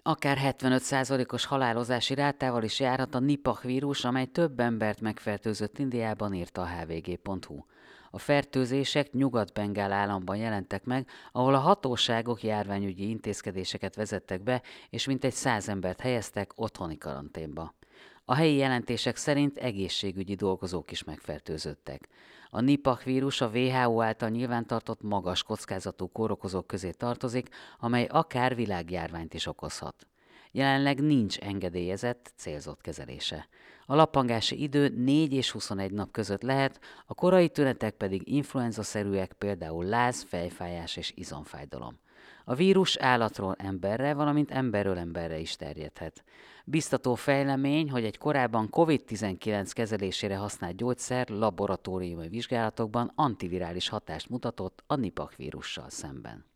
Akár 75%-os halálozási rátával is járhat a Nipah vírus, amely több embert megfertőzött Indiában, írta a hvg.hu. A fertőzések Nyugat-Bengál államban jelentek meg, ahol a hatóságok járványügyi intézkedéseket vezettek be, és mintegy 100 embert helyeztek otthoni karanténba. A helyi jelentések szerint egészségügyi dolgozók is megfertőzöttek. A Nipah vírus a WHO által nyilvántartott magas kockázatú kórokozók közé tartozik, amely akár világjárványt is okozhat. Jelenleg nincs engedélyezett, célzott kezelése. A lappangási idő 4 és 21 nap között lehet, a korai tünetek pedig influenzaszerűek, például láz, fejfájás és izomfájdalom. A vírus állatról emberre, valamint emberről emberre is terjedhet. Biztató fejlemény, hogy egy korábban COVID-19 kezelésére használt gyógyszer laboratóriumi vizsgálatokban antivirális hatást mutatott a Nipah vírussal szemben.